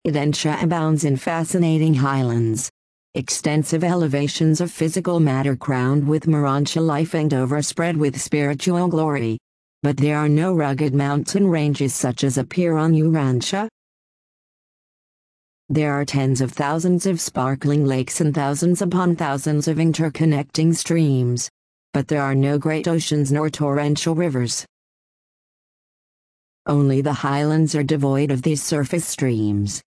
Urantia abounds in fascinating highlands. Extensive elevations of physical matter crowned with Morontia life and overspread with spiritual glory. But there are no rugged mountain ranges such as appear on Urantia. There are tens of thousands of sparkling lakes and thousands upon thousands of interconnecting streams. But there are no great oceans nor torrential rivers. Only the highlands are devoid of these surface streams.